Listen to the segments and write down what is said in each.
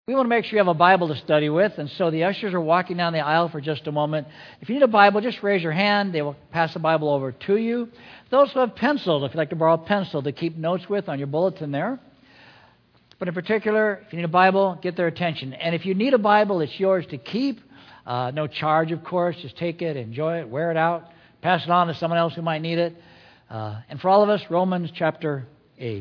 we want to make sure you have a Bible to study with, and so the ushers are walking down the aisle for just a moment. If you need a Bible, just raise your hand. They will pass the Bible over to you. Those who have pencils, if you'd like to borrow a pencil to keep notes with on your bulletin there. But in particular, if you need a Bible, get their attention. And if you need a Bible, it's yours to keep. No charge, of course. Just take it, enjoy it, wear it out, pass it on to someone else who might need it. And for all of us, Romans chapter 8.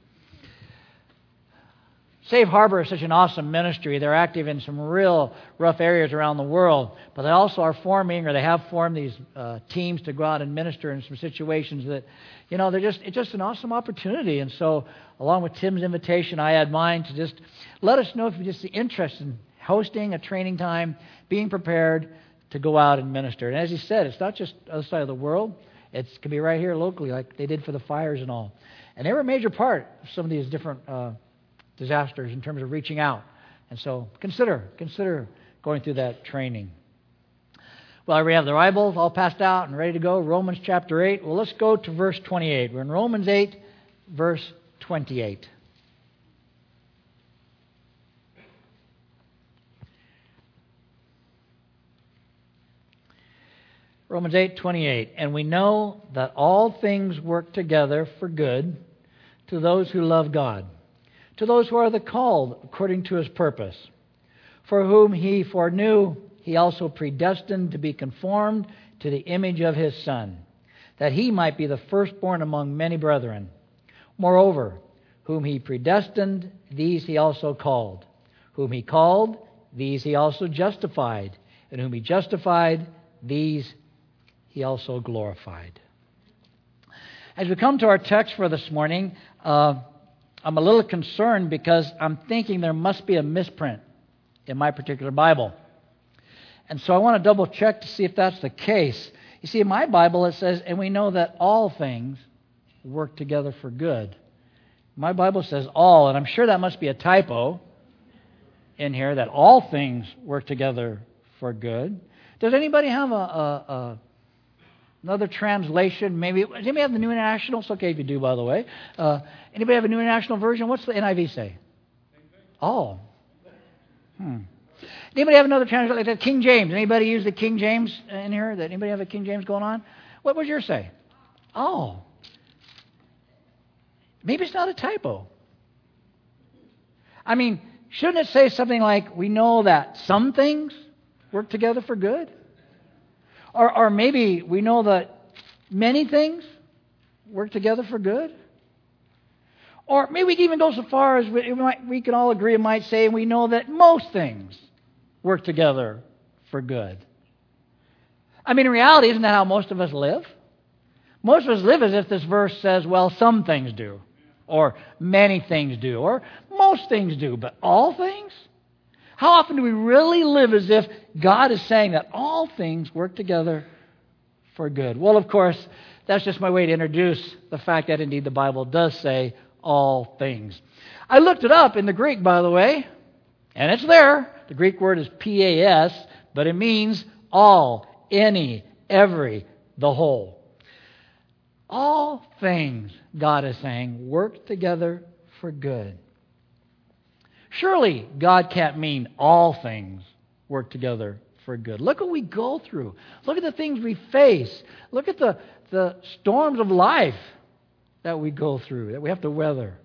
Save Harbor is such an awesome ministry. They're active in some real rough areas around the world. But they also are forming, or they have formed, these teams to go out and minister in some situations that, it's just an awesome opportunity. And so, along with Tim's invitation, I add mine to just let us know if you're just interested in hosting a training time, being prepared to go out and minister. And as he said, it's not just other side of the world. It can be right here locally, like they did for the fires and all. And they were a major part of some of these different disasters in terms of reaching out. And so consider going through that training. Well, we have the Bibles all passed out and ready to go. Romans chapter 8. Well, let's go to verse 28. We're in Romans 8, verse 28. Romans 8:28. And we know that all things work together for good to those who love God, to those who are the called according to His purpose. For whom He foreknew, He also predestined to be conformed to the image of His Son, that He might be the firstborn among many brethren. Moreover, whom He predestined, these He also called. Whom He called, these He also justified. And whom He justified, these He also glorified. As we come to our text for this morning, I'm a little concerned because I'm thinking there must be a misprint in my particular Bible. And so I want to double check to see if that's the case. You see, in my Bible it says, and we know that all things work together for good. My Bible says all, and I'm sure that must be a typo in here, that all things work together for good. Does anybody have another translation? Does anybody have the New International? It's okay if you do, by the way. Anybody have a New International Version? What's the NIV say? Oh. Anybody have another translation like that? King James. Anybody use the King James in here? Anybody have a King James going on? What would yours say? Oh. Maybe it's not a typo. I mean, shouldn't it say something like, we know that some things work together for good? Or maybe we know that many things work together for good? Or maybe we can even go so far as we can all agree, it might say, we know that most things work together for good. I mean, in reality, isn't that how most of us live? Most of us live as if this verse says, well, some things do, or many things do, or most things do, but all things? How often do we really live as if God is saying that all things work together for good? Well, of course, that's just my way to introduce the fact that indeed the Bible does say all things. I looked it up in the Greek, by the way, and it's there. The Greek word is pas, but it means all, any, every, the whole. All things, God is saying, work together for good. Surely God can't mean all things work together for good. Look what we go through. Look at the things we face. Look at the storms of life that we go through, that we have to weather.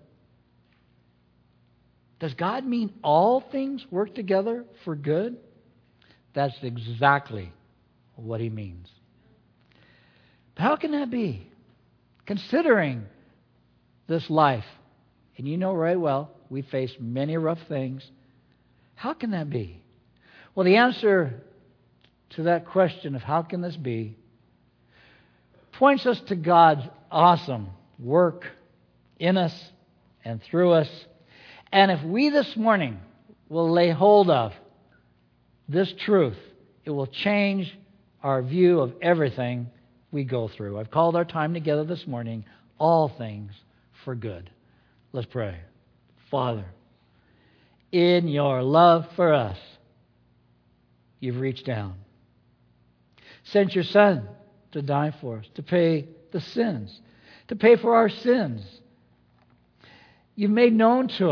Does God mean all things work together for good? That's exactly what He means. But how can that be? Considering this life, and you know right well, we face many rough things. How can that be? Well, the answer to that question of how can this be points us to God's awesome work in us and through us. And if we this morning will lay hold of this truth, it will change our view of everything we go through. I've called our time together this morning, All Things for Good. Let's pray. Father, in your love for us, you've reached down. Sent your Son to die for us, to pay the sins, to pay for our sins. You've made known to us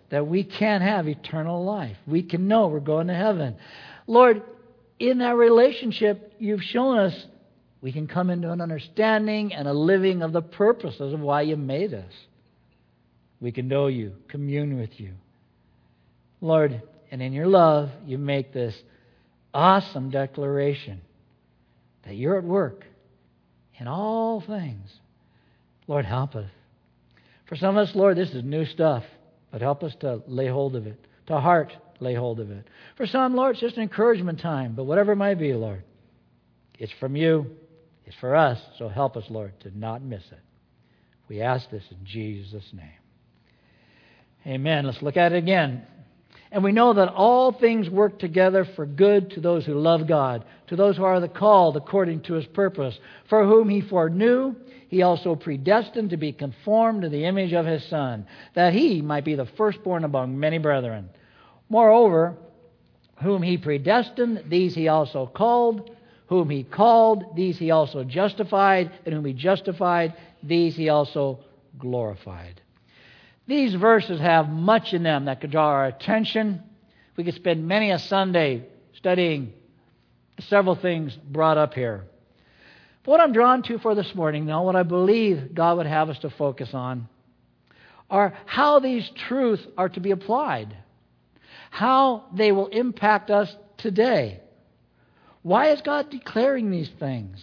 that we can have eternal life. We can know we're going to heaven. Lord, in that relationship, you've shown us we can come into an understanding and a living of the purposes of why you made us. We can know you, commune with you. Lord, and in your love, you make this awesome declaration that you're at work in all things. Lord, help us. For some of us, Lord, this is new stuff, but help us to lay hold of it, to heart lay hold of it. For some, Lord, it's just an encouragement time, but whatever it might be, Lord, it's from you, it's for us, so help us, Lord, to not miss it. We ask this in Jesus' name. Amen. Let's look at it again. And we know that all things work together for good to those who love God, to those who are the called according to His purpose, for whom He foreknew, He also predestined to be conformed to the image of His Son, that He might be the firstborn among many brethren. Moreover, whom He predestined, these He also called. Whom He called, these He also justified. And whom He justified, these He also glorified. These verses have much in them that could draw our attention. We could spend many a Sunday studying several things brought up here. But what I'm drawn to for this morning, now, what I believe God would have us to focus on, are how these truths are to be applied, how they will impact us today. Why is God declaring these things?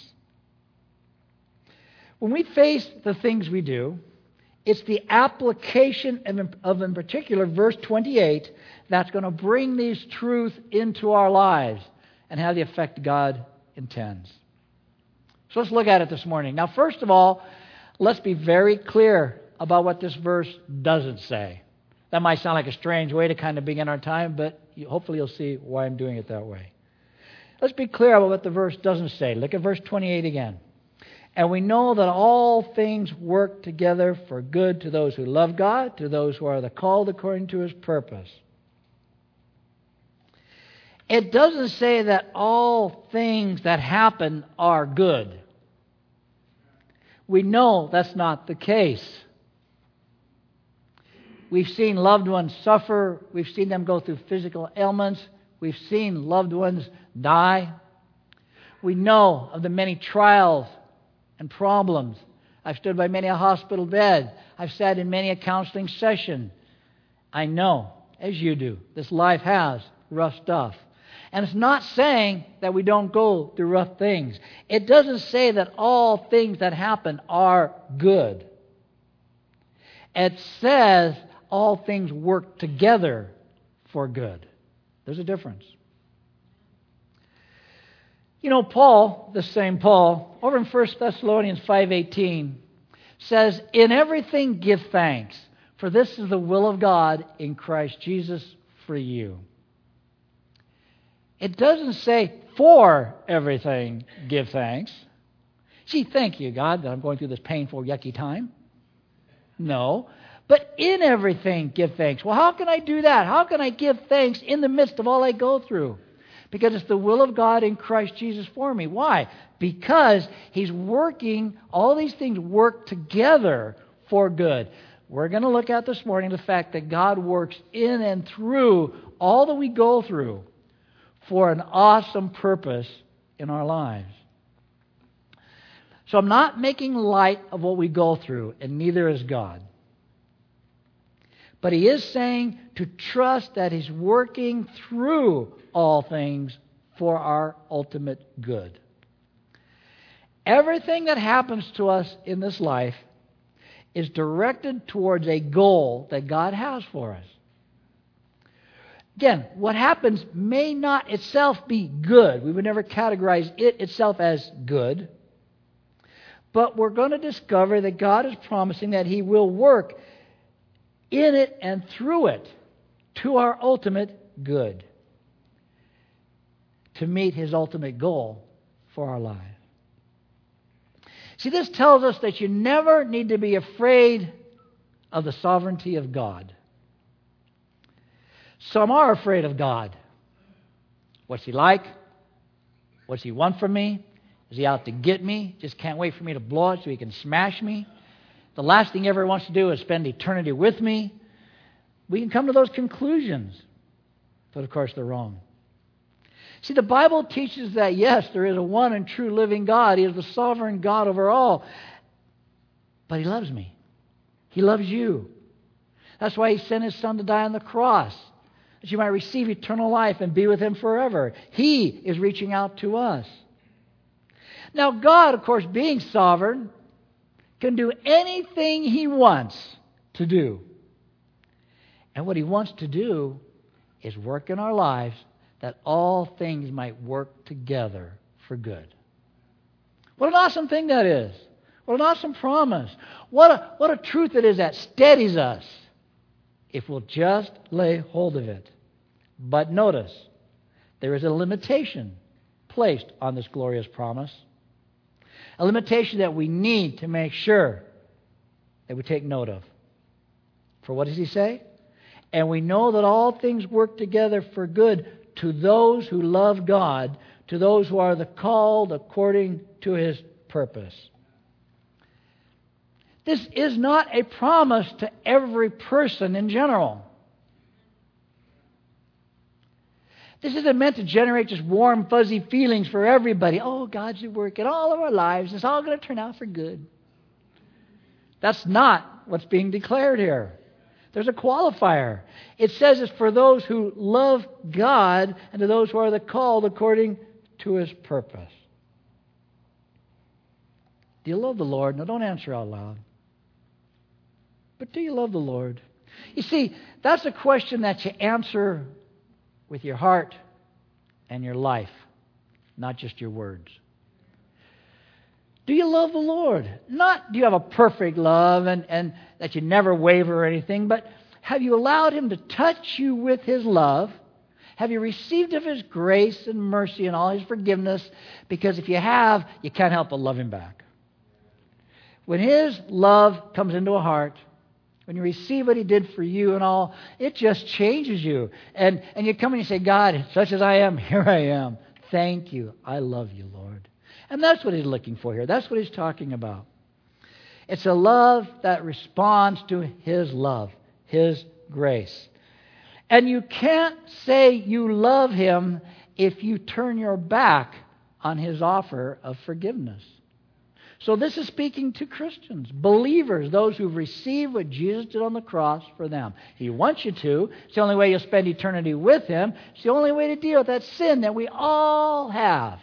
When we face the things we do, it's the application of, in particular, verse 28 that's going to bring these truths into our lives and have the effect God intends. So let's look at it this morning. Now, first of all, let's be very clear about what this verse doesn't say. That might sound like a strange way to kind of begin our time, but hopefully you'll see why I'm doing it that way. Let's be clear about what the verse doesn't say. Look at verse 28 again. And we know that all things work together for good to those who love God, to those who are the called according to His purpose. It doesn't say that all things that happen are good. We know that's not the case. We've seen loved ones suffer. We've seen them go through physical ailments. We've seen loved ones die. We know of the many trials and problems. I've stood by many a hospital bed. I've sat in many a counseling session. I know, as you do, this life has rough stuff. And it's not saying that we don't go through rough things. It doesn't say that all things that happen are good. It says all things work together for good. There's a difference. You know, Paul, the same Paul, over in 1 Thessalonians 5:18, says, "In everything give thanks, for this is the will of God in Christ Jesus for you." It doesn't say, "For everything give thanks." Gee, thank you, God, that I'm going through this painful, yucky time. No. But in everything give thanks. Well, how can I do that? How can I give thanks in the midst of all I go through? Because it's the will of God in Christ Jesus for me. Why? Because He's working, all these things work together for good. We're going to look at this morning the fact that God works in and through all that we go through for an awesome purpose in our lives. So I'm not making light of what we go through, and neither is God. But He is saying to trust that He's working through all things for our ultimate good. Everything that happens to us in this life is directed towards a goal that God has for us. Again, what happens may not itself be good. We would never categorize it itself as good. But we're going to discover that God is promising that He will work in it and through it to our ultimate good, to meet His ultimate goal for our lives. See, this tells us that you never need to be afraid of the sovereignty of God. Some are afraid of God. What's He like? What's He want from me? Is He out to get me? Just can't wait for me to blow it so He can smash me. The last thing He ever wants to do is spend eternity with me. We can come to those conclusions. But of course, they're wrong. See, the Bible teaches that, yes, there is a one and true living God. He is the sovereign God over all. But He loves me. He loves you. That's why He sent His Son to die on the cross, that you might receive eternal life and be with Him forever. He is reaching out to us. Now, God, of course, being sovereign, can do anything He wants to do. And what He wants to do is work in our lives that all things might work together for good. What an awesome thing that is. What an awesome promise. What a truth it is that steadies us if we'll just lay hold of it. But notice, there is a limitation placed on this glorious promise. A limitation that we need to make sure that we take note of. For what does He say? And we know that all things work together for good to those who love God, to those who are the called according to His purpose. This is not a promise to every person in general. This isn't meant to generate just warm, fuzzy feelings for everybody. Oh, God's at work in all of our lives. It's all going to turn out for good. That's not what's being declared here. There's a qualifier. It says it's for those who love God and to those who are the called according to His purpose. Do you love the Lord? Now, don't answer out loud. But do you love the Lord? You see, that's a question that you answer with your heart and your life, not just your words. Do you love the Lord? Not do you have a perfect love and that you never waver or anything, but have you allowed Him to touch you with His love? Have you received of His grace and mercy and all His forgiveness? Because if you have, you can't help but love Him back. When His love comes into a heart, when you receive what He did for you and all, it just changes you. And you come and you say, God, such as I am, here I am. Thank you. I love you, Lord. And that's what He's looking for here. That's what He's talking about. It's a love that responds to His love, His grace. And you can't say you love Him if you turn your back on His offer of forgiveness. So this is speaking to Christians, believers, those who've received what Jesus did on the cross for them. He wants you to. It's the only way you'll spend eternity with Him. It's the only way to deal with that sin that we all have.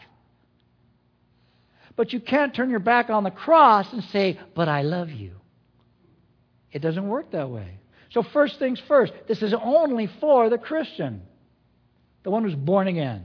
But you can't turn your back on the cross and say, but I love you. It doesn't work that way. So first things first, this is only for the Christian, the one who's born again.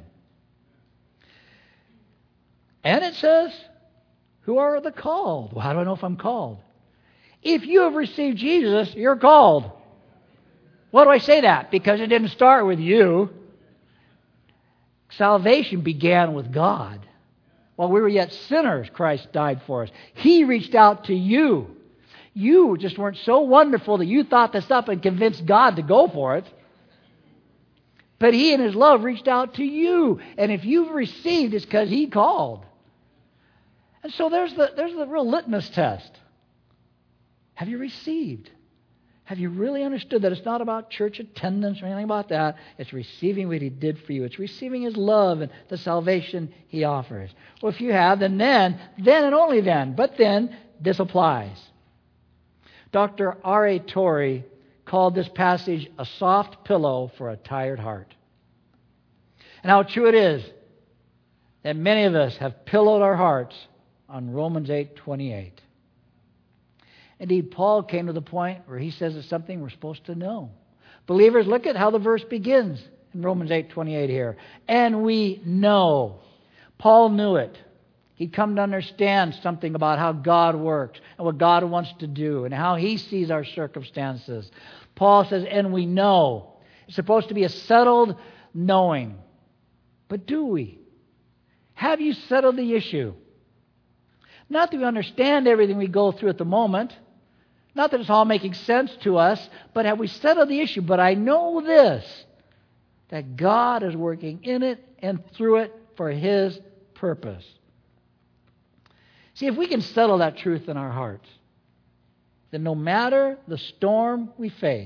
And it says, who are the called? Well, how do I know if I'm called? If you have received Jesus, you're called. Why do I say that? Because it didn't start with you. Salvation began with God. While we were yet sinners, Christ died for us. He reached out to you. You just weren't so wonderful that you thought this up and convinced God to go for it. But He in His love reached out to you. And if you've received, it's because He called. And so there's the real litmus test. Have you received? Have you really understood that it's not about church attendance or anything about that? It's receiving what He did for you. It's receiving His love and the salvation He offers. Well, if you have, then and only then, but then this applies. Dr. R.A. Torrey called this passage a soft pillow for a tired heart. And how true it is that many of us have pillowed our hearts on Romans 8:28. Indeed, Paul came to the point where he says it's something we're supposed to know. Believers, look at how the verse begins in Romans 8:28 here. And we know. Paul knew it. He'd come to understand something about how God works and what God wants to do and how He sees our circumstances. Paul says, and we know. It's supposed to be a settled knowing. But do we? Have you settled the issue? Not that we understand everything we go through at the moment. Not that it's all making sense to us. But have we settled the issue? But I know this, that God is working in it and through it for His purpose. See, if we can settle that truth in our hearts, then no matter the storm we face,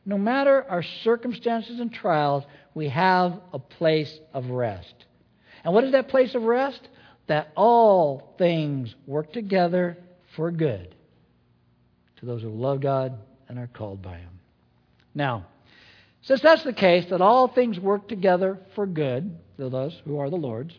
No matter our circumstances and trials, we have a place of rest. And what is that place of rest? That all things work together for good to those who love God and are called by Him. Now, since that's the case, that all things work together for good to those who are the Lord's,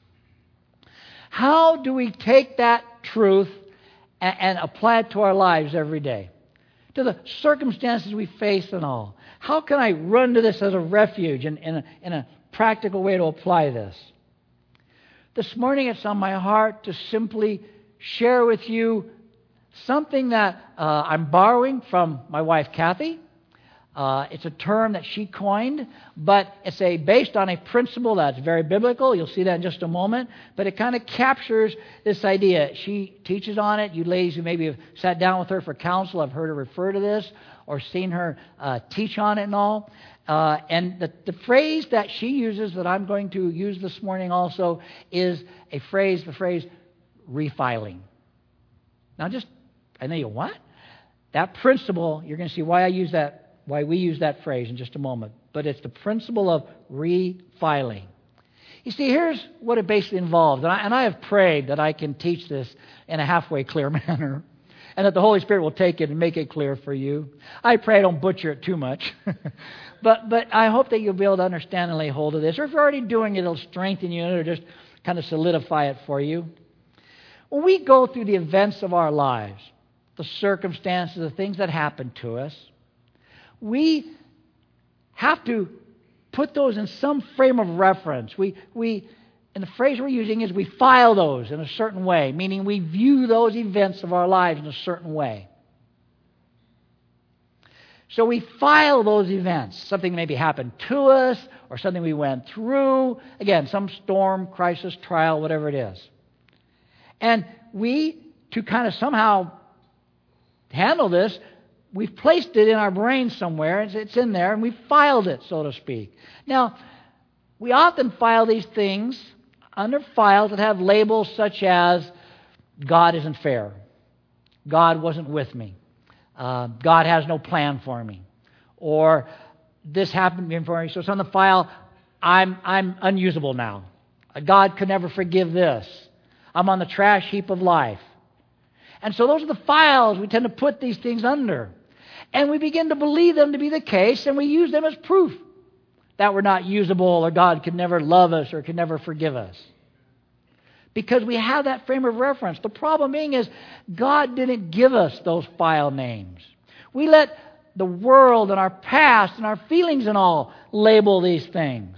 how do we take that truth and apply it to our lives every day? To the circumstances we face and all. How can I run to this as a refuge in a practical way to apply this? This morning it's on my heart to simply share with you something that I'm borrowing from my wife Kathy. It's a term that she coined, but it's based on a principle that's very biblical. You'll see that in just a moment. But it kind of captures this idea. She teaches on it. You ladies who maybe have sat down with her for counsel have heard her refer to this or seen her teach on it and all. And the phrase that she uses that I'm going to use this morning also is the phrase refiling. Now I know you what? That principle, you're going to see why we use that phrase in just a moment. But it's the principle of refiling. You see, here's what it basically involves. And I have prayed that I can teach this in a halfway clear manner. And that the Holy Spirit will take it and make it clear for you. I pray I don't butcher it too much. But I hope that you'll be able to understand and lay hold of this. Or if you're already doing it, it'll strengthen you or just kind of solidify it for you. When we go through the events of our lives, the circumstances, the things that happen to us, we have to put those in some frame of reference. And the phrase we're using is we file those in a certain way, meaning we view those events of our lives in a certain way. So we file those events. Something maybe happened to us or something we went through. Again, some storm, crisis, trial, whatever it is. And to kind of somehow handle this, we've placed it in our brain somewhere. It's in there, and we've filed it, so to speak. Now, we often file these things under files that have labels such as God isn't fair, God wasn't with me, God has no plan for me, or this happened before me, so it's on the file, I'm unusable now. God could never forgive this. I'm on the trash heap of life. And so those are the files we tend to put these things under. And we begin to believe them to be the case, and we use them as proof that we're not usable or God could never love us or could never forgive us. Because we have that frame of reference. The problem being is God didn't give us those file names. We let the world and our past and our feelings and all label these things.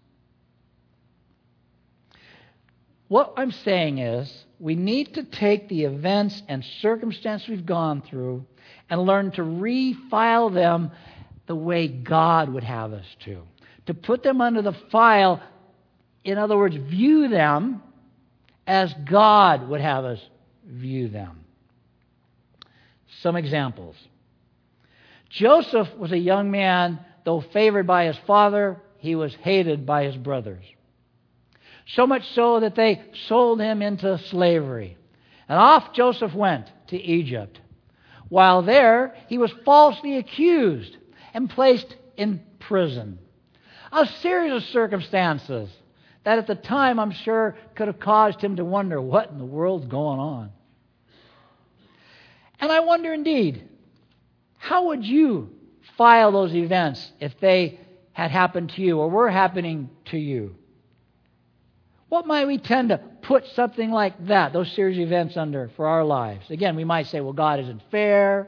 What I'm saying is we need to take the events and circumstances we've gone through and learn to refile them the way God would have us to. To put them under the file, in other words, view them as God would have us view them. Some examples. Joseph was a young man, though favored by his father, he was hated by his brothers. So much so that they sold him into slavery. And off Joseph went to Egypt. While there, he was falsely accused and placed in prison. A series of circumstances that at the time, I'm sure, could have caused him to wonder what in the world's going on. And I wonder indeed, how would you file those events if they had happened to you or were happening to you? What might we tend to put something like that, those series of events under for our lives? Again, we might say, well, God isn't fair.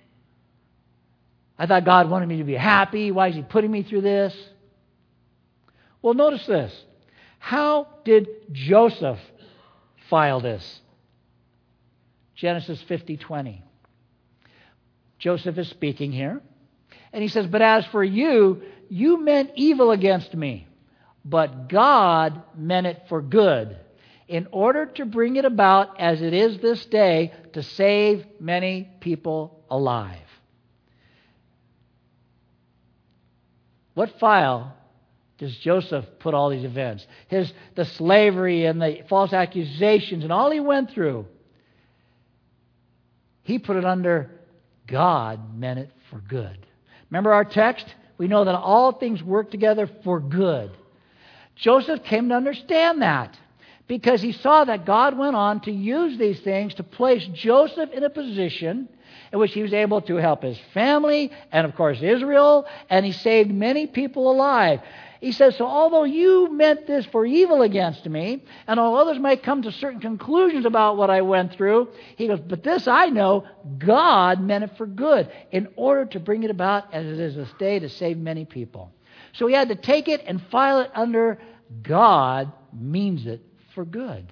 I thought God wanted me to be happy. Why is He putting me through this? Well, notice this. How did Joseph file this? Genesis 50:20. Joseph is speaking here. And he says, but as for you, you meant evil against me. But God meant it for good, in order to bring it about as it is this day, to save many people alive. What file does Joseph put all these events? The slavery and the false accusations and all he went through. He put it under God meant it for good. Remember our text? We know that all things work together for good. Joseph came to understand that because he saw that God went on to use these things to place Joseph in a position in which he was able to help his family and, of course, Israel, and he saved many people alive. He says, so although you meant this for evil against me, and although others might come to certain conclusions about what I went through, he goes, but this I know, God meant it for good in order to bring it about as it is this day to save many people. So he had to take it and file it under God means it for good.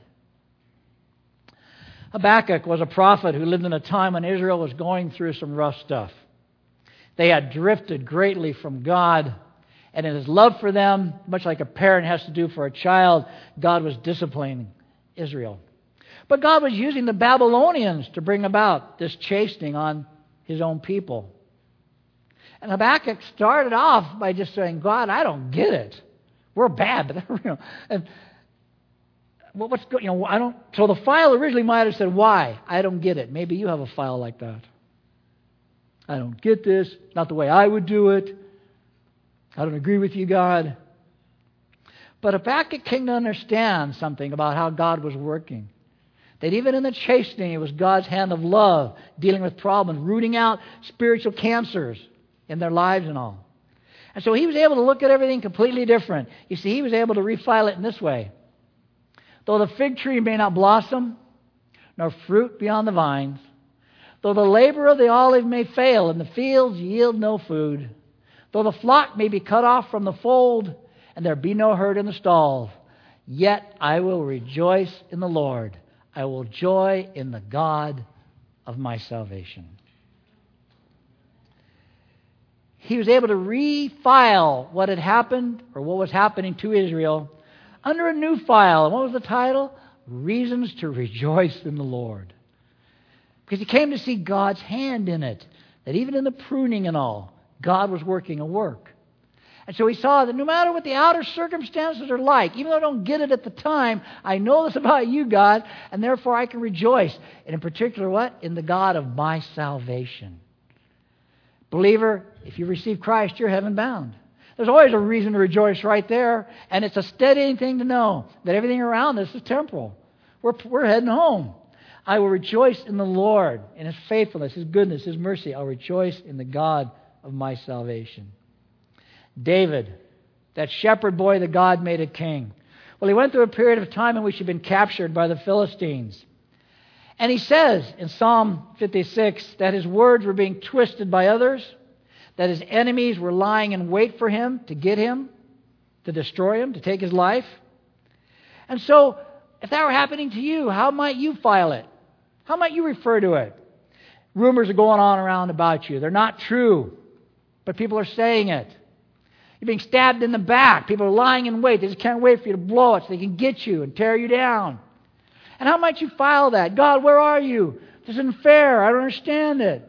Habakkuk was a prophet who lived in a time when Israel was going through some rough stuff. They had drifted greatly from God, and in His love for them, much like a parent has to do for a child, God was disciplining Israel. But God was using the Babylonians to bring about this chastening on His own people. And Habakkuk started off by just saying, God, I don't get it. We're bad, but and what's going? I don't. So the file originally might have said, "Why? I don't get it." Maybe you have a file like that. I don't get this. Not the way I would do it. I don't agree with you, God. But Habakkuk came to understand something about how God was working. That even in the chastening, it was God's hand of love dealing with problems, rooting out spiritual cancers in their lives and all. And so he was able to look at everything completely different. You see, he was able to refile it in this way. Though the fig tree may not blossom, nor fruit be on the vines, though the labor of the olive may fail, and the fields yield no food, though the flock may be cut off from the fold, and there be no herd in the stalls, yet I will rejoice in the Lord. I will joy in the God of my salvation. He was able to refile what had happened, or what was happening to Israel, under a new file. And what was the title? Reasons to Rejoice in the Lord. Because he came to see God's hand in it. That even in the pruning and all, God was working a work. And so he saw that no matter what the outer circumstances are like, even though I don't get it at the time, I know this about you, God, and therefore I can rejoice. And in particular, what? In the God of my salvation. Believer, if you receive Christ, you're heaven bound. There's always a reason to rejoice right there, and it's a steadying thing to know that everything around us is temporal. We're heading home. I will rejoice in the Lord, in His faithfulness, His goodness, His mercy. I'll rejoice in the God of my salvation. David, that shepherd boy that God made a king. Well, he went through a period of time in which he'd been captured by the Philistines. And he says in Psalm 56 that his words were being twisted by others, that his enemies were lying in wait for him, to get him, to destroy him, to take his life. And so, if that were happening to you, how might you file it? How might you refer to it? Rumors are going on around about you. They're not true, but people are saying it. You're being stabbed in the back. People are lying in wait. They just can't wait for you to blow it so they can get you and tear you down. And how might you file that? God, where are you? This isn't fair. I don't understand it.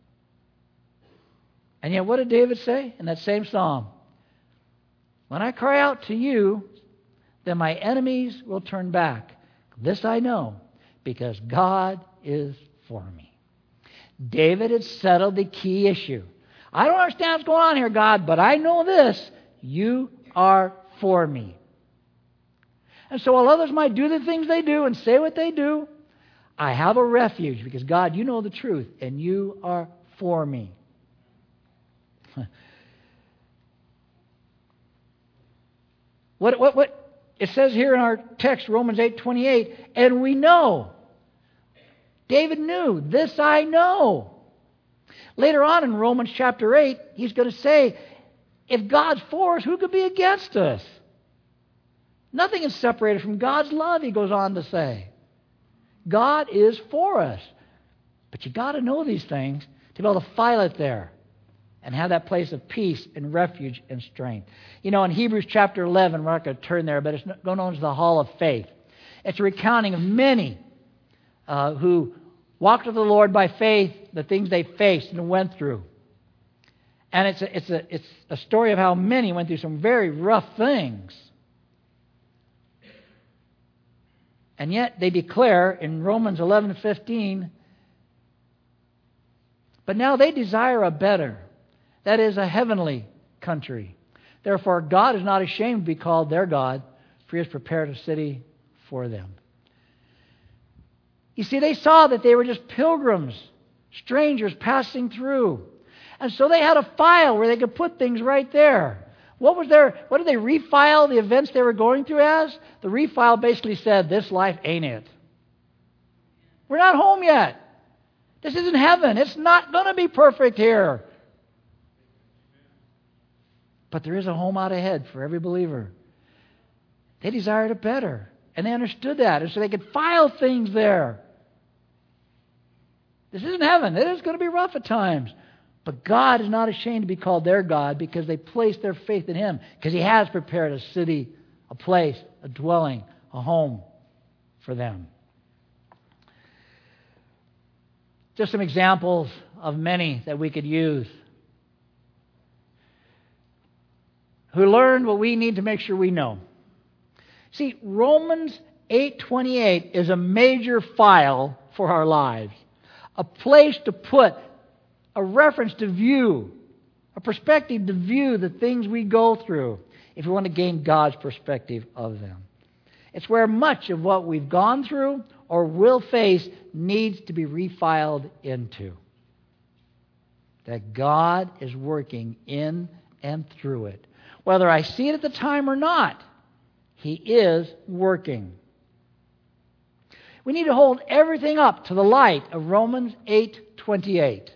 And yet, what did David say in that same psalm? When I cry out to you, then my enemies will turn back. This I know, because God is for me. David had settled the key issue. I don't understand what's going on here, God, but I know this. You are for me. And so while others might do the things they do and say what they do, I have a refuge because, God, you know the truth and you are for me. What it says here in our text, Romans 8:28, and we know. David knew, this I know. Later on in Romans chapter 8, he's going to say, if God's for us, who could be against us? Nothing is separated from God's love, he goes on to say. God is for us. But you got to know these things to be able to file it there and have that place of peace and refuge and strength. You know, in Hebrews chapter 11, we're not going to turn there, but it's known as the Hall of Faith. It's a recounting of many who walked with the Lord by faith, the things they faced and went through. And it's a story of how many went through some very rough things. And yet they declare in Romans 11:15, but now they desire a better, that is a heavenly country. Therefore, God is not ashamed to be called their God, for He has prepared a city for them. You see, they saw that they were just pilgrims, strangers passing through. And so they had a file where they could put things right there. What did they refile the events they were going through as? The refile basically said, this life ain't it. We're not home yet. This isn't heaven. It's not going to be perfect here. But there is a home out ahead for every believer. They desired it better. And they understood that. And so they could file things there. This isn't heaven. It is going to be rough at times. But God is not ashamed to be called their God because they placed their faith in Him. Because He has prepared a city, a place, a dwelling, a home for them. Just some examples of many that we could use. Who learned what we need to make sure we know. See, Romans 8:28 is a major file for our lives. A place to put a reference to view, a perspective to view the things we go through if we want to gain God's perspective of them. It's where much of what we've gone through or will face needs to be refiled into. That God is working in and through it. Whether I see it at the time or not, He is working. We need to hold everything up to the light of Romans 8:28.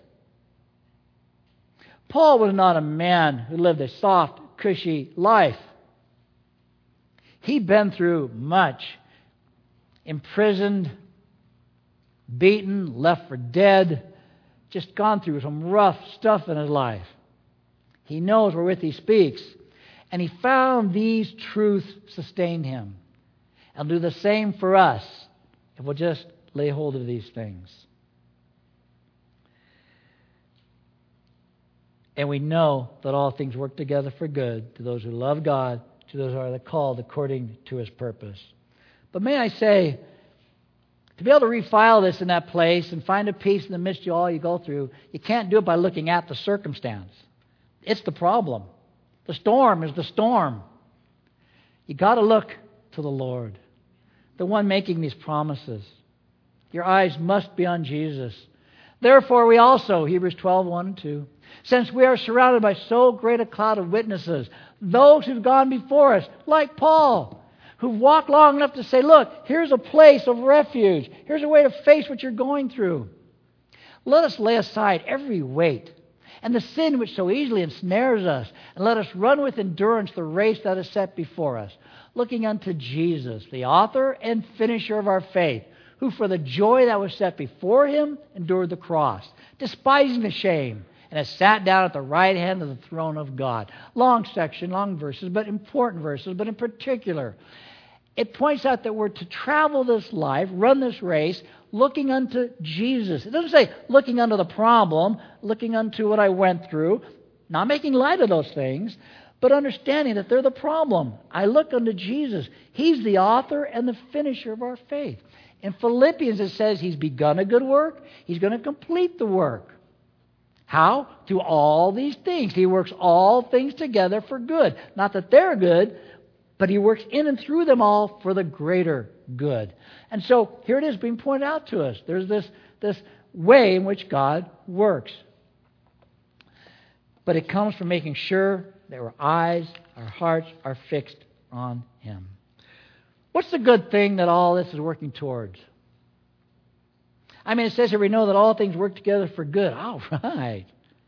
Paul was not a man who lived a soft, cushy life. He'd been through much. Imprisoned, beaten, left for dead, just gone through some rough stuff in his life. He knows wherewith he speaks. And he found these truths sustain him. And do the same for us if we'll just lay hold of these things. And we know that all things work together for good to those who love God, to those who are called according to His purpose. But may I say, to be able to refile this in that place and find a peace in the midst of all you go through, you can't do it by looking at the circumstance. It's the problem. The storm is the storm. You got to look to the Lord, the one making these promises. Your eyes must be on Jesus. Therefore we also, Hebrews 12:1 and 2, since we are surrounded by so great a cloud of witnesses, those who've gone before us, like Paul, who've walked long enough to say, look, here's a place of refuge. Here's a way to face what you're going through. Let us lay aside every weight and the sin which so easily ensnares us, and let us run with endurance the race that is set before us, looking unto Jesus, the author and finisher of our faith, who for the joy that was set before Him endured the cross, despising the shame, and has sat down at the right hand of the throne of God. Long section, long verses, but important verses, but in particular, it points out that we're to travel this life, run this race, looking unto Jesus. It doesn't say looking unto the problem, looking unto what I went through, not making light of those things, but understanding that they're the problem. I look unto Jesus. He's the author and the finisher of our faith. In Philippians it says He's begun a good work. He's going to complete the work. How? Through all these things. He works all things together for good. Not that they're good, but He works in and through them all for the greater good. And so here it is being pointed out to us. There's this way in which God works. But it comes from making sure that our eyes, our hearts are fixed on Him. What's the good thing that all this is working towards? I mean, it says here we know that all things work together for good. All right.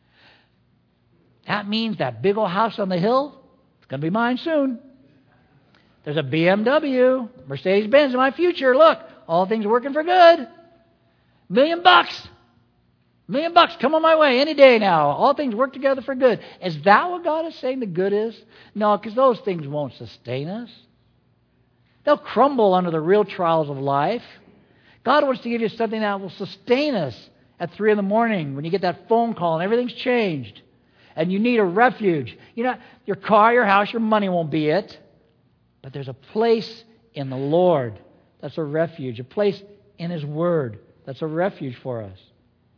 That means that big old house on the hill, it's going to be mine soon. There's a BMW, Mercedes-Benz in my future. Look, all things are working for good. $1 million. $1 million come on my way any day now. All things work together for good. Is that what God is saying the good is? No, because those things won't sustain us. They'll crumble under the real trials of life. God wants to give you something that will sustain us at 3 a.m. when you get that phone call and everything's changed. And you need a refuge. You know, your car, your house, your money won't be it. But there's a place in the Lord that's a refuge. A place in His Word that's a refuge for us.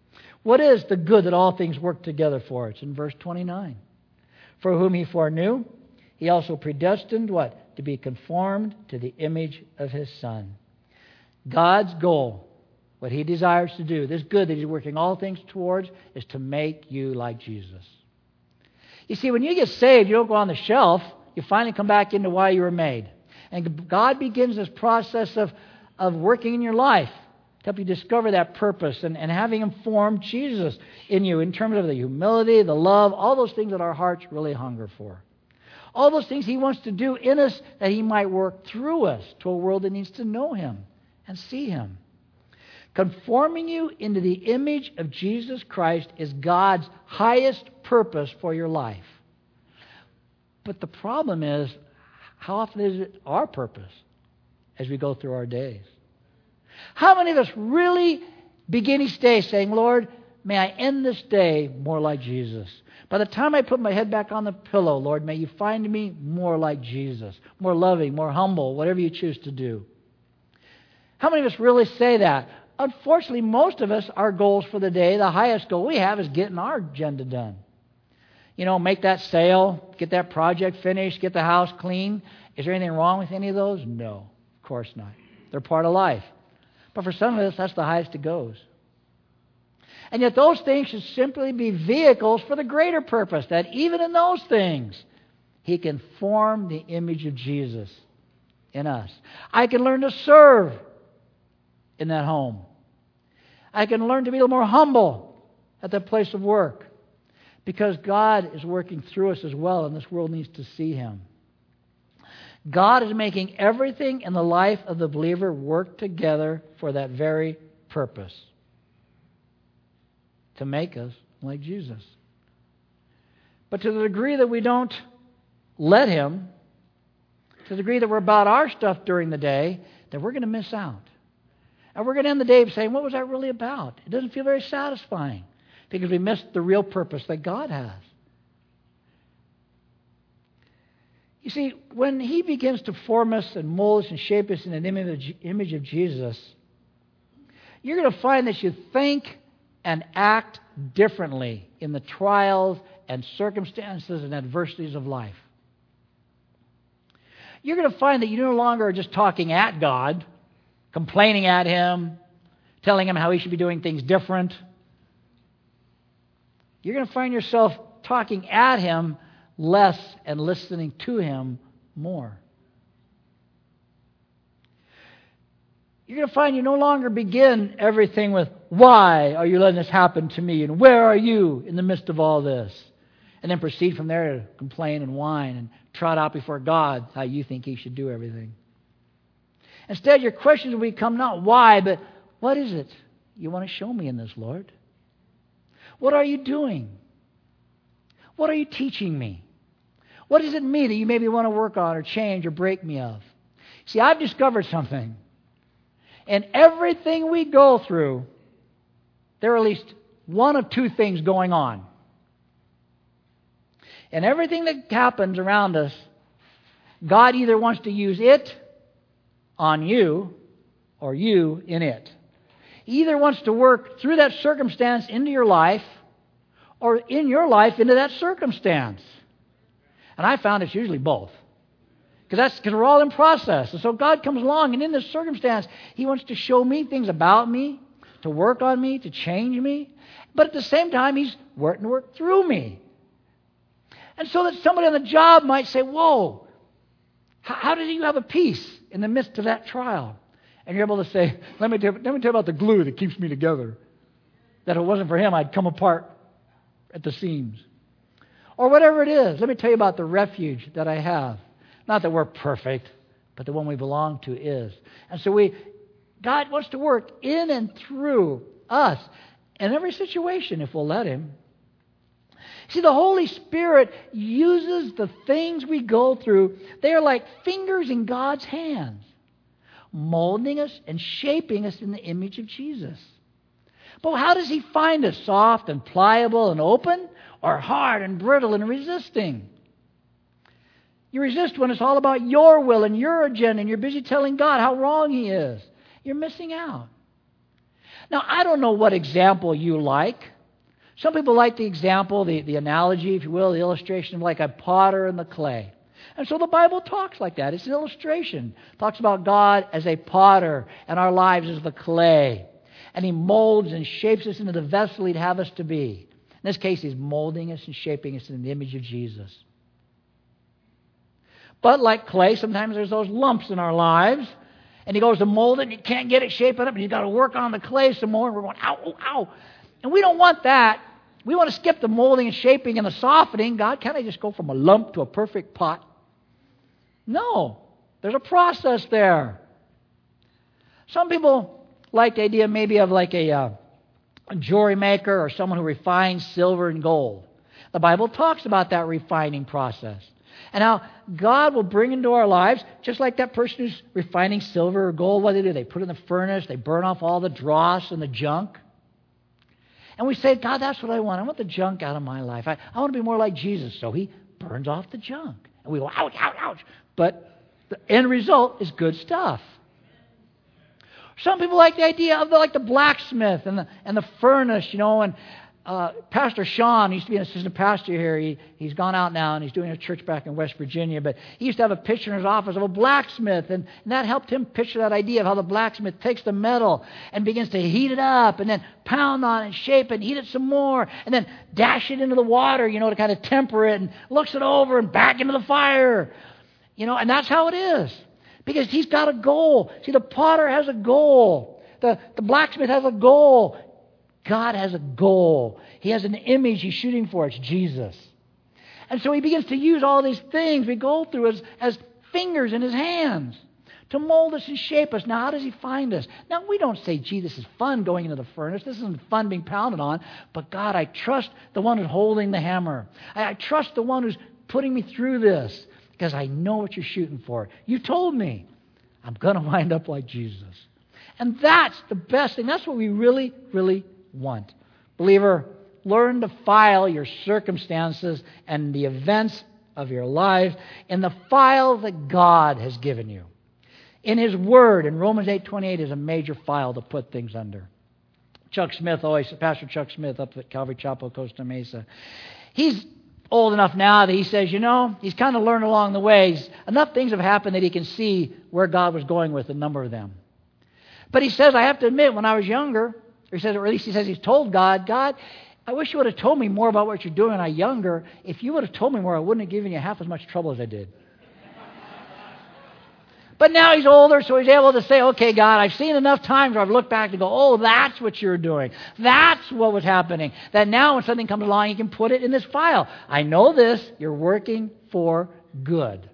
What is the good that all things work together for? It's in verse 29. For whom He foreknew, He also predestined what? To be conformed to the image of His Son. God's goal, what He desires to do, this good that He's working all things towards, is to make you like Jesus. You see, when you get saved, you don't go on the shelf. You finally come back into why you were made. And God begins this process of working in your life to help you discover that purpose and having Him form Jesus in you in terms of the humility, the love, all those things that our hearts really hunger for. All those things He wants to do in us that He might work through us to a world that needs to know Him and see Him. Conforming you into the image of Jesus Christ is God's highest purpose for your life. But the problem is, how often is it our purpose as we go through our days? How many of us really begin each day saying, Lord, may I end this day more like Jesus? By the time I put my head back on the pillow, Lord, may you find me more like Jesus, more loving, more humble, whatever you choose to do. How many of us really say that? Unfortunately, most of us, our goals for the day, the highest goal we have is getting our agenda done. You know, make that sale, get that project finished, get the house clean. Is there anything wrong with any of those? No, of course not. They're part of life. But for some of us, that's the highest it goes. And yet those things should simply be vehicles for the greater purpose, that even in those things, He can form the image of Jesus in us. I can learn to serve in that home. I can learn to be a little more humble at that place of work, because God is working through us as well, and this world needs to see Him. God is making everything in the life of the believer work together for that very purpose, to make us like Jesus. But to the degree that we don't let Him, to the degree that we're about our stuff during the day, then we're going to miss out. And we're going to end the day saying, what was that really about? It doesn't feel very satisfying because we missed the real purpose that God has. You see, when He begins to form us and mold us and shape us in an image of Jesus, you're going to find that you think and act differently in the trials and circumstances and adversities of life. You're going to find that you no longer are just talking at God, complaining at Him, telling Him how He should be doing things different. You're going to find yourself talking at Him less and listening to Him more. You're going to find you no longer begin everything with, why are you letting this happen to me? And where are you in the midst of all this? And then proceed from there to complain and whine and trot out before God how you think He should do everything. Instead, your questions will become not why, but what is it you want to show me in this, Lord? What are you doing? What are you teaching me? What is it in me that you maybe want to work on or change or break me of? See, I've discovered something. In everything we go through, there are at least one of two things going on. And everything that happens around us, God either wants to use it on you or you in it. He either wants to work through that circumstance into your life or in your life into that circumstance. And I found it's usually both. Because we're all in process. And so God comes along, and in this circumstance, He wants to show me things about me, to work on me, to change me. But at the same time, He's working to work through me. And so that somebody on the job might say, whoa, how did you have a peace in the midst of that trial? And you're able to say, let me tell you about the glue that keeps me together. That if it wasn't for Him, I'd come apart at the seams. Or whatever it is, let me tell you about the refuge that I have. Not that we're perfect, but the one we belong to is. And so God wants to work in and through us in every situation if we'll let Him. See, the Holy Spirit uses the things we go through. They are like fingers in God's hands, molding us and shaping us in the image of Jesus. But how does He find us? Soft and pliable and open, or hard and brittle and resisting? You resist when it's all about your will and your agenda, and you're busy telling God how wrong He is. You're missing out. Now, I don't know what example you like Some people like the example, the analogy, if you will, the illustration of like a potter and the clay. And so the Bible talks like that. It's an illustration. It talks about God as a potter and our lives as the clay. And He molds and shapes us into the vessel He'd have us to be. In this case, He's molding us and shaping us in the image of Jesus. But like clay, sometimes there's those lumps in our lives. And He goes to mold it and He can't get it shaped up. And He's got to work on the clay some more. And we're going, ow, ow, ow. And we don't want that. We want to skip the molding and shaping and the softening. God, can't I just go from a lump to a perfect pot? No. There's a process there. Some people like the idea maybe of like a jewelry maker or someone who refines silver and gold. The Bible talks about that refining process. And how God will bring into our lives, just like that person who's refining silver or gold, what do? They put it in the furnace, they burn off all the dross and the junk. And we say, God, that's what I want. I want the junk out of my life. I want to be more like Jesus. So He burns off the junk. And we go, ouch, ouch, ouch. But the end result is good stuff. Some people like the idea of the blacksmith and the furnace, and Pastor Sean used to be an assistant pastor here. He's gone out now and he's doing a church back in West Virginia. But he used to have a picture in his office of a blacksmith. And that helped him picture that idea of how the blacksmith takes the metal and begins to heat it up and then pound on it and shape it and heat it some more and then dash it into the water, to kind of temper it and looks it over and back into the fire. And that's how it is. Because he's got a goal. See, the potter has a goal. The blacksmith has a goal. God has a goal. He has an image He's shooting for. It's Jesus. And so He begins to use all these things we go through as fingers in His hands to mold us and shape us. Now, how does He find us? Now, we don't say, gee, this is fun going into the furnace. This isn't fun being pounded on. But God, I trust the one who's holding the hammer. I trust the one who's putting me through this because I know what you're shooting for. You told me I'm going to wind up like Jesus. And that's the best thing. That's what we really, really want. Believer, learn to file your circumstances and the events of your life in the file that God has given you. In His Word, in Romans 8:28 is a major file to put things under. Pastor Chuck Smith up at Calvary Chapel, Costa Mesa, he's old enough now that he says, he's kind of learned along the way. Enough things have happened that he can see where God was going with a number of them. But he says, I have to admit, when I was younger, or at least he says he's told God, I wish you would have told me more about what you're doing when I was younger. If you would have told me more, I wouldn't have given you half as much trouble as I did. But now he's older, so he's able to say, okay, God, I've seen enough times where I've looked back and go, oh, that's what you're doing. That's what was happening. That now when something comes along, you can put it in this file. I know this. You're working for good.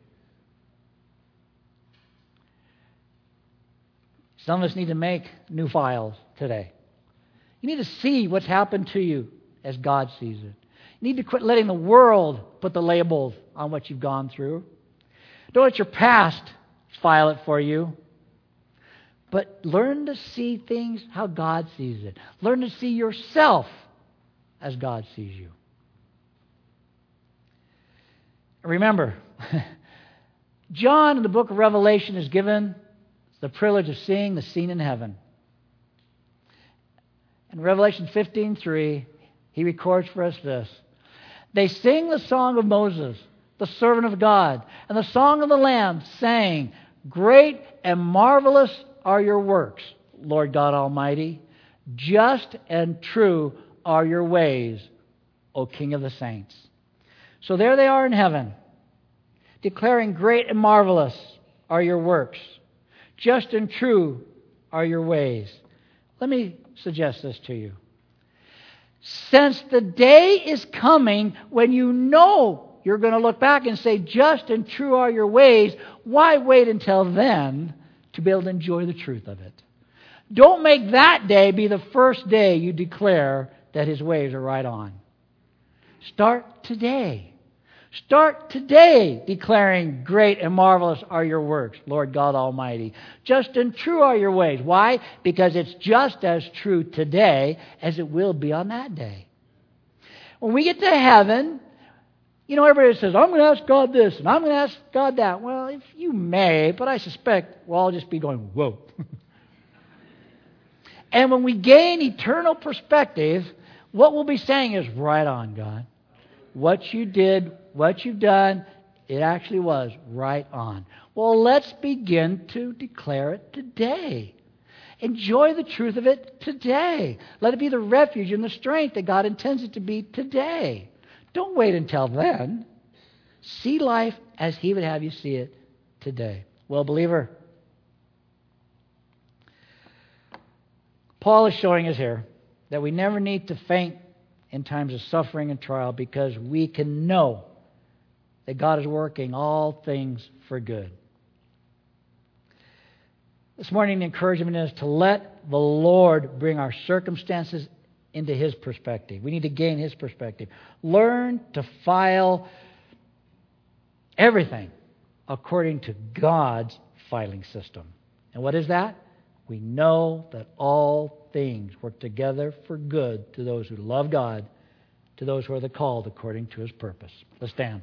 Some of us need to make new files today. You need to see what's happened to you as God sees it. You need to quit letting the world put the labels on what you've gone through. Don't let your past file it for you. But learn to see things how God sees it. Learn to see yourself as God sees you. Remember, John in the book of Revelation is given the privilege of seeing the scene in heaven. In Revelation 15:3, he records for us this. They sing the song of Moses, the servant of God, and the song of the Lamb, saying, great and marvelous are your works, Lord God Almighty. Just and true are your ways, O King of the saints. So there they are in heaven, declaring great and marvelous are your works. Just and true are your ways. Let me suggest this to you. Since the day is coming when you know you're going to look back and say, just and true are your ways, why wait until then to be able to enjoy the truth of it? Don't make that day be the first day you declare that His ways are right on. Start today. Start today declaring great and marvelous are your works, Lord God Almighty. Just and true are your ways. Why? Because it's just as true today as it will be on that day. When we get to heaven, everybody says, I'm going to ask God this and I'm going to ask God that. Well, if you may, but I suspect we'll all just be going, whoa. And when we gain eternal perspective, what we'll be saying is, right on, God. What you did, what you've done, it actually was right on. Well, let's begin to declare it today. Enjoy the truth of it today. Let it be the refuge and the strength that God intends it to be today. Don't wait until then. See life as He would have you see it today. Well, believer, Paul is showing us here that we never need to faint in times of suffering and trial because we can know that God is working all things for good. This morning, the encouragement is to let the Lord bring our circumstances into His perspective. We need to gain His perspective. Learn to file everything according to God's filing system. And what is that? We know that all things work together for good to those who love God, to those who are the called according to His purpose. Let's stand.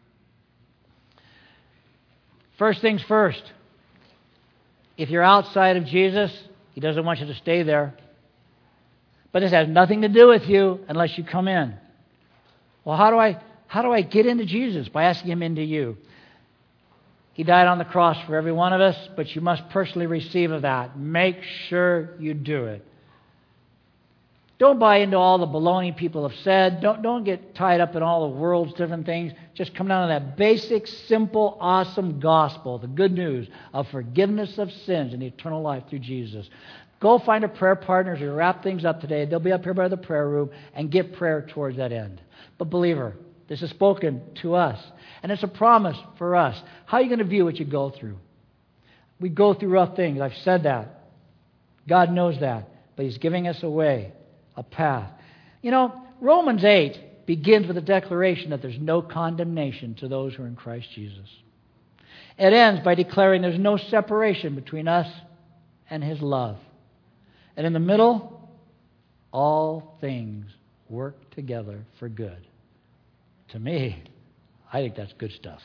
First things first. If you're outside of Jesus, He doesn't want you to stay there. But this has nothing to do with you unless you come in. Well, how do I get into Jesus? By asking Him into you. He died on the cross for every one of us, but you must personally receive of that. Make sure you do it. Don't buy into all the baloney people have said. Don't get tied up in all the world's different things. Just come down to that basic, simple, awesome gospel, the good news of forgiveness of sins and eternal life through Jesus. Go find a prayer partner as we wrap things up today. They'll be up here by the prayer room and get prayer towards that end. But believer, this is spoken to us, and it's a promise for us. How are you going to view what you go through? We go through rough things. I've said that. God knows that. But He's giving us a way, a path. You know, Romans 8 begins with a declaration that there's no condemnation to those who are in Christ Jesus. It ends by declaring there's no separation between us and His love. And in the middle, all things work together for good. To me, I think that's good stuff.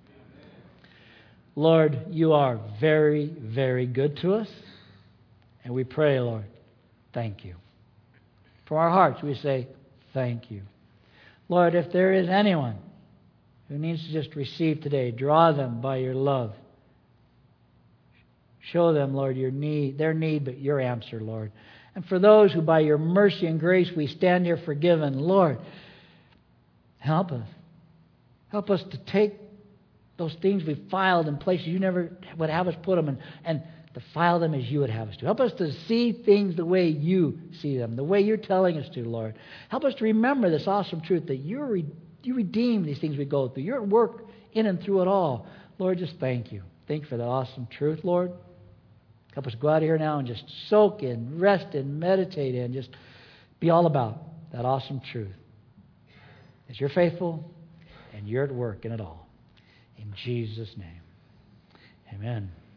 Lord, You are very, very good to us. And we pray, Lord, thank You. From our hearts, we say, thank You. Lord, if there is anyone who needs to just receive today, draw them by Your love. Show them, Lord, their need, but Your answer, Lord. And for those who by Your mercy and grace we stand here forgiven, Lord, help us. Help us to take those things we've filed in places You never would have us put them and to file them as You would have us to. Help us to see things the way You see them, the way You're telling us to, Lord. Help us to remember this awesome truth that You redeem these things we go through. Your work in and through it all. Lord, just thank You. Thank You for that awesome truth, Lord. Help us go out of here now and just soak in, rest in, meditate in, just be all about that awesome truth. As You're faithful and You're at work in it all. In Jesus' name, amen.